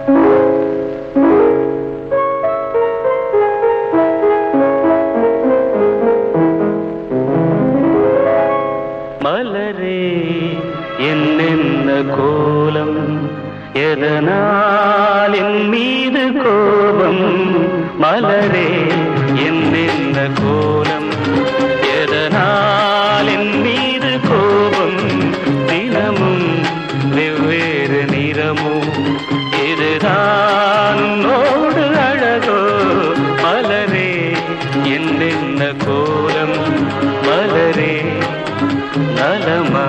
மலரே என்னென்ன கோலம், எதனால் என் மீது கோபம்? மலரே என்னென்ன கோலம், எதனால் என் மீது கோபம்? தினமும் வெவ்வேறு நிறமும், இதுதான் உன்னோடு அழகோ? மலரே என்னென்ன கோலம், மலரே நலமா?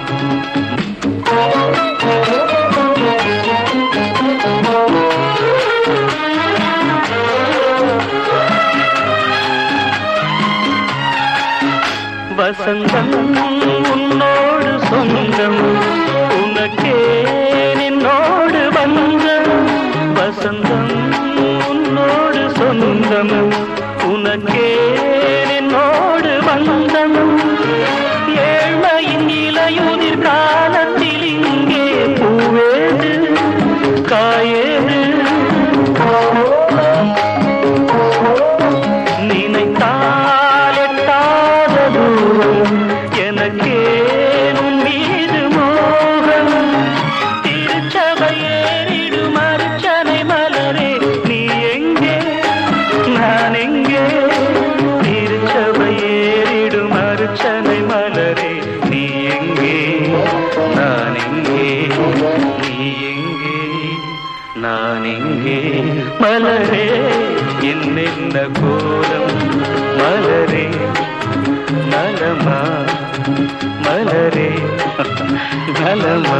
வசந்தம் உன்னோடு சொந்தம், உனக்கே நின்னோடு வந்தம். வசந்தம் உன்னோடு சொந்தம், உனக்கே நின்னோடு வந்தம். ஏழ்மையின் இலையுதிர் காலத்தில் இங்கே பூவேது காயேது? நினைத்தால் எட்டாத தூரம், எனக்கேனும் மீது மோகம். திருச்சபையேறிடும் அர்ச்சனை மலரே, நீ எங்கே நான் எங்கே? திருச்சபையேறிடும் அர்ச்சனை மலரே, நீ எங்கே நான் எங்கே? நீ எங்கே நான் எங்கே? மலரே என்னென்ன கோலம், மலரே நலமா? மலரே நலமா?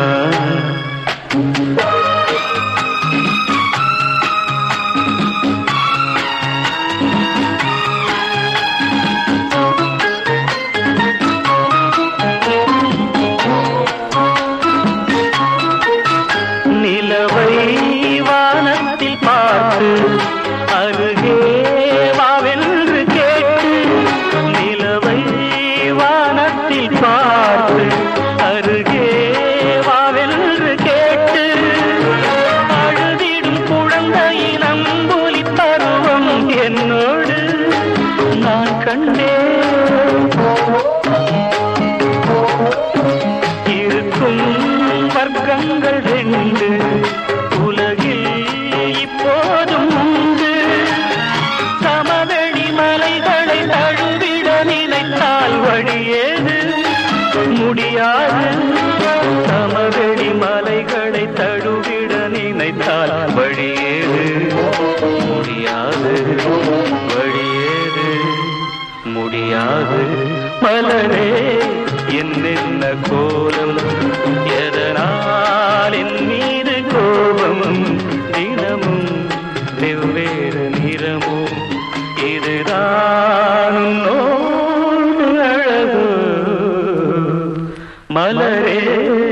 நிலவை வானத்தில் பார்த்து அருகே வாவென்று கேட்டு, நிலவை வானத்தில் பார்த்து அருகே வாவென்று கேட்டு, அழுதிடும் குழந்தையின் அம்புலி பருவம் என்னோடு நான் கண்டேன். இருக்கும் வர்க்கங்கள் ரெண்டு உலகில் இப்போதும் உண்டு. சமவெளி மலைகளை தழுவிட நினைத்தால் வழியேது? முடியாது. சமவெளி மலைகளை தழுவிட நினைத்தால் வழியேது? முடியாது. வழியேது? முடியாது. மலரே என்னென்ன கோலம், எதனால் என் மீது கோபம்? தினமும் வெவ்வேறு நிறமும், இதுதான் உன்னோடு அழகோ? மலரே